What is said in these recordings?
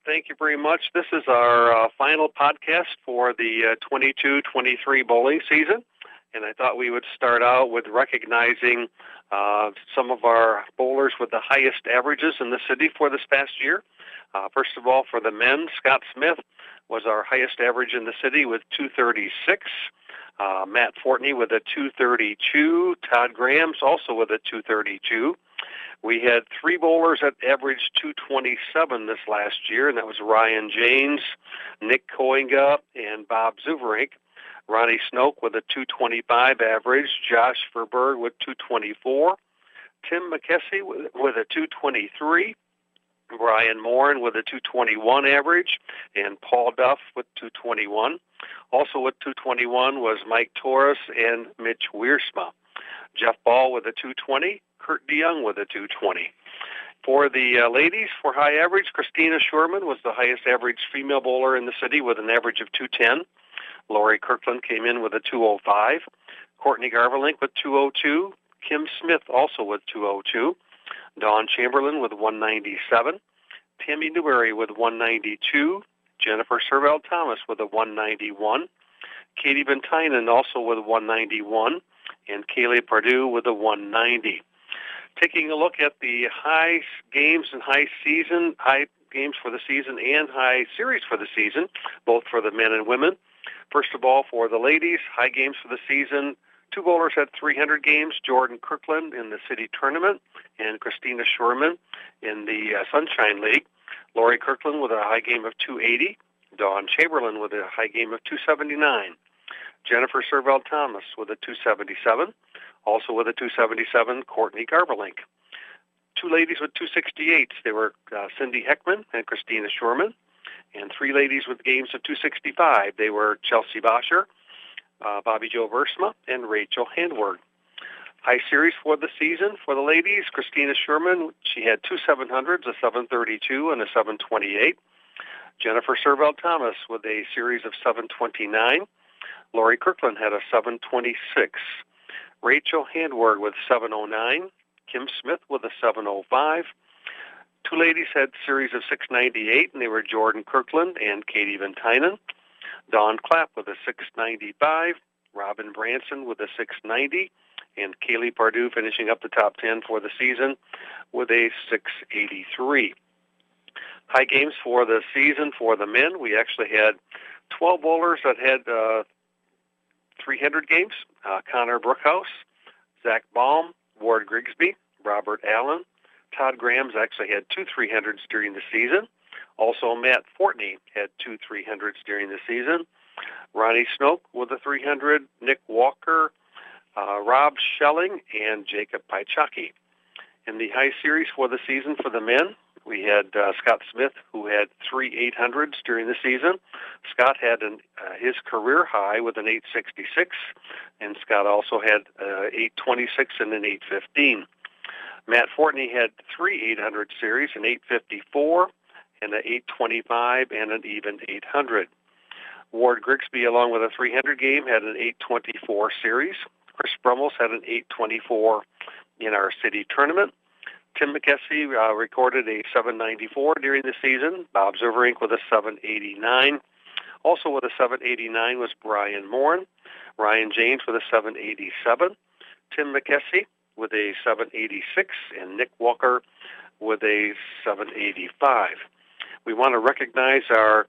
Thank you very much. This is our final podcast for the 22-23 bowling season, and I thought we would start out with recognizing some of our bowlers with the highest averages in the city for this past year. First of all, for the men, Scott Smith was our highest average in the city with 236. Matt Fortney with a 232. Todd Graham's also with a 232. We had three bowlers that averaged 227 this last year, and that was Ryan James, Nick Koinga, and Bob Zuverink. Ronnie Snoke with a 225 average, Josh Verberg with 224, Tim McKessie with a 223, Brian Morin with a 221 average, and Paul Duff with 221. Also with 221 was Mike Torres and Mitch Wiersma. Jeff Ball with a 220, Kurt DeYoung with a 220. For the ladies, for high average, Christina Schurman was the highest average female bowler in the city with an average of 210. Lori Kirkland came in with a 205. Courtney Garvelink with 202. Kim Smith also with 202. Dawn Chamberlain with 197. Tammy Newberry with 192. Jennifer Serval Thomas with a 191. Katie Ventainen also with 191. And Kaylee Pardue with a 190. Taking a look at the high games and high games for the season and high series for the season, both for the men and women. First of all, for the ladies, high games for the season, two bowlers had 300 games, Jordan Kirkland in the city tournament and Christina Schurman in the Sunshine League. Lori Kirkland with a high game of 280, Dawn Chamberlain with a high game of 279. Jennifer Serval Thomas with a 277. Also with a 277, Courtney Garvelink. Two ladies with 268s. They were Cindy Heckman and Christina Schurman. And three ladies with games of 265. They were Chelsea Bosher, Bobby Jo Versma, and Rachel Handward. High series for the season for the ladies, Christina Schurman, she had two 700s, a 732 and a 728. Jennifer Serval Thomas with a series of 729. Lori Kirkland had a 726. Rachel Handward with 709. Kim Smith with a 705. Two ladies had a series of 698, and they were Jordan Kirkland and Katie Ventainen. Dawn Clapp with a 695. Robin Branson with a 690. And Kaylee Pardue finishing up the top 10 for the season with a 683. High games for the season for the men. We actually had 12 bowlers that had 300 games. Connor Brookhouse, Zach Baum, Ward Grigsby, Robert Allen. Todd Graham's actually had two 300s during the season. Also, Matt Fortney had two 300s during the season. Ronnie Snoke with a 300, Nick Walker, Rob Schelling, and Jacob Paichaki. In the high series for the season for the men, we had Scott Smith, who had three 800s during the season. Scott had his career high with an 866, and Scott also had 826 and an 815. Matt Fortney had three 800 series, an 854, and an 825, and an even 800. Ward Grigsby, along with a 300 game, had an 824 series. Chris Brummels had an 824 in our city tournament. Tim McKessie recorded a 794 during the season. Bob Zuverink with a 789. Also with a 789 was Brian Morin. Ryan James with a 787. Tim McKessie with a 786, and Nick Walker with a 785. We want to recognize our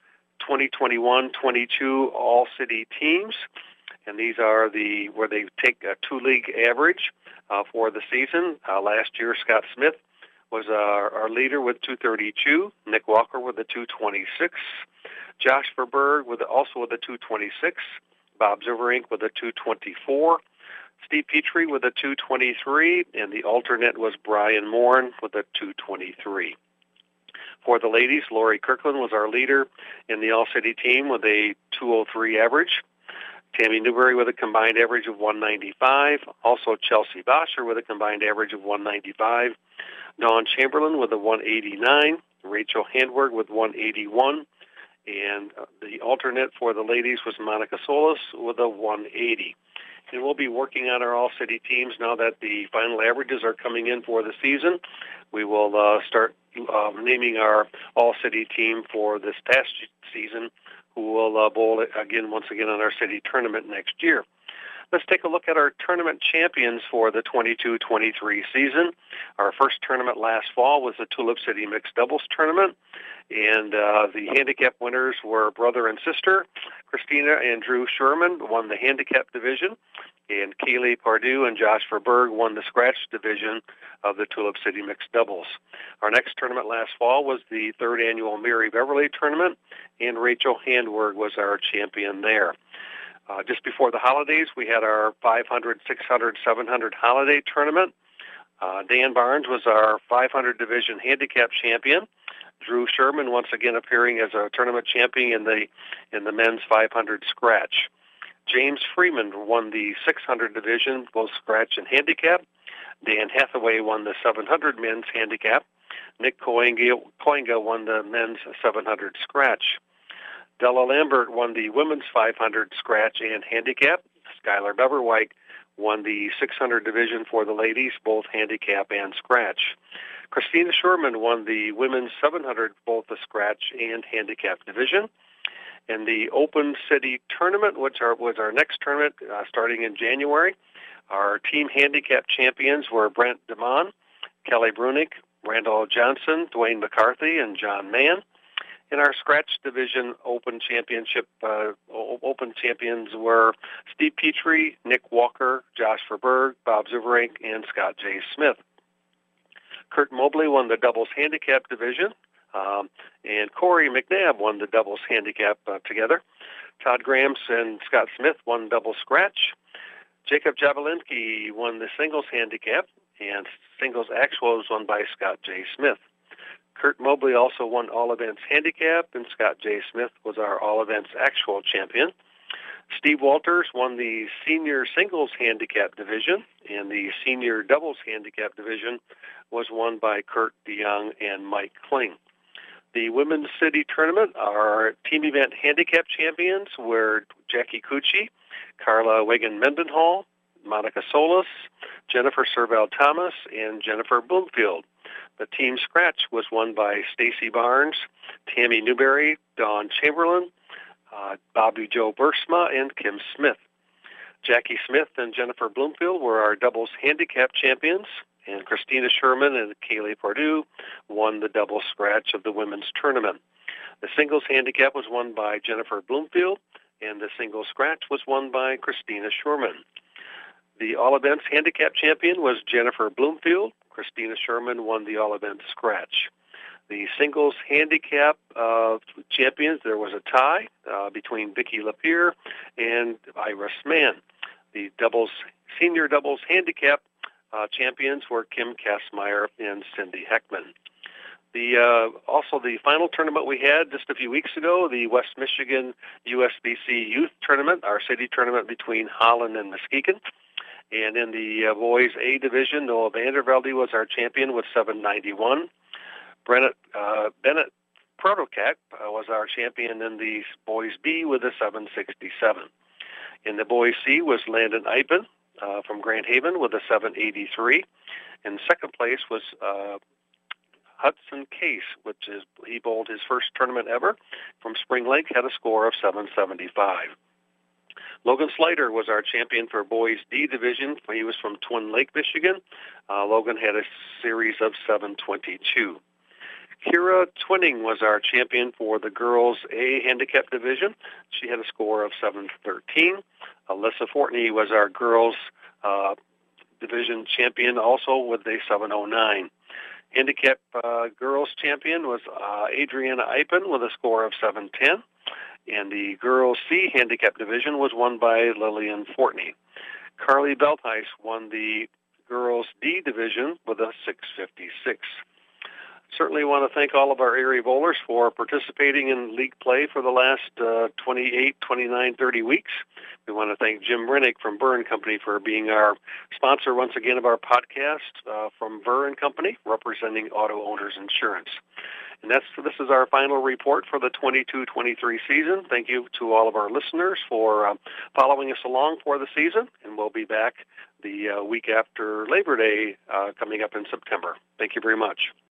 2021-22 all-city teams, and these are where they take a two-league average for the season. Last year, Scott Smith was our leader with 232. Nick Walker with a 226. Josh Verberg also with a 226. Bob Zuverink with a 224. Steve Petrie with a 223, and the alternate was Brian Morin with a 223. For the ladies, Lori Kirkland was our leader in the all-city team with a 203 average. Tammy Newberry with a combined average of 195. Also Chelsea Bosher with a combined average of 195. Dawn Chamberlain with a 189. Rachel Handward with 181. And the alternate for the ladies was Monica Solis with a 180. And we'll be working on our all-city teams now that the final averages are coming in for the season. We will start naming our all-city team for this past season, who will bowl once again on our city tournament next year. Let's take a look at our tournament champions for the 22-23 season. Our first tournament last fall was the Tulip City Mixed Doubles Tournament, and the handicap winners were brother and sister. Christina and Drew Sherman won the handicap division, and Kaylee Pardue and Josh Verberg won the scratch division of the Tulip City Mixed Doubles. Our next tournament last fall was the third annual Mary Beverly Tournament, and Rachel Handwerg was our champion there. Just before the holidays, we had our 500, 600, 700 holiday tournament. Dan Barnes was our 500 division handicap champion. Drew Sherman once again appearing as a tournament champion in the men's 500 scratch. James Freeman won the 600 division, both scratch and handicap. Dan Hathaway won the 700 men's handicap. Nick Koinga won the men's 700 scratch. Della Lambert won the women's 500 scratch and handicap. Skylar Beverwhite won the 600 division for the ladies, both handicap and scratch. Christina Sherman won the women's 700, both the scratch and handicap division. And the Open City Tournament, which was our next tournament starting in January, our team handicap champions were Brent DeMond, Kelly Brunick, Randall Johnson, Dwayne McCarthy, and John Mann. In our scratch division Open Championship, Open champions were Steve Petrie, Nick Walker, Josh Verberg, Bob Zuberink, and Scott J. Smith. Kurt Mobley won the doubles handicap division, and Corey McNabb won the doubles handicap together. Todd Grams and Scott Smith won doubles scratch. Jacob Jabelinski won the singles handicap, and singles actual was won by Scott J. Smith. Kurt Mobley also won All Events Handicap, and Scott J. Smith was our All Events Actual champion. Steve Walters won the Senior Singles Handicap division, and the Senior Doubles Handicap division was won by Kurt DeYoung and Mike Kling. The Women's City Tournament, our team event handicap champions were Jackie Cucci, Carla Wigan-Mendenhall, Monica Solis, Jennifer Serval-Thomas, and Jennifer Bloomfield. The team scratch was won by Stacy Barnes, Tammy Newberry, Dawn Chamberlain, Bobby Joe Bursma, and Kim Smith. Jackie Smith and Jennifer Bloomfield were our doubles handicap champions, and Christina Sherman and Kaylee Pardue won the double scratch of the women's tournament. The singles handicap was won by Jennifer Bloomfield, and the singles scratch was won by Christina Sherman. The All Events handicap champion was Jennifer Bloomfield. Christina Sherman won the All Events scratch. The singles handicap champions, there was a tie between Vicki Lapierre and Iris Mann. The senior doubles handicap champions were Kim Kastmeyer and Cindy Heckman. Also the final tournament we had just a few weeks ago, the West Michigan USBC Youth Tournament, our city tournament between Holland and Muskegon. And in the boys A division, Noah Vandervelde was our champion with 791. Bennett Protokak was our champion in the boys B with a 767. In the boys C was Landon Eipen from Grand Haven with a 783. And second place was Hudson Case, he bowled his first tournament ever from Spring Lake, had a score of 775. Logan Slater was our champion for boys D division. He was from Twin Lake, Michigan. Logan had a series of 722. Kira Twinning was our champion for the girls A handicap division. She had a score of 713. Alyssa Fortney was our girls division champion, also with a 709. Handicap girls champion was Adriana Eipen with a score of 710. And the girls C handicap division was won by Lillian Fortney. Carly Beltheis won the girls D division with a 656. Certainly want to thank all of our area bowlers for participating in league play for the last 28, 29, 30 weeks. We want to thank Jim Rennick from Burr & Company for being our sponsor once again of our podcast from Burr & Company, representing auto owners insurance. And this is our final report for the 22-23 season. Thank you to all of our listeners for following us along for the season, and we'll be back the week after Labor Day coming up in September. Thank you very much.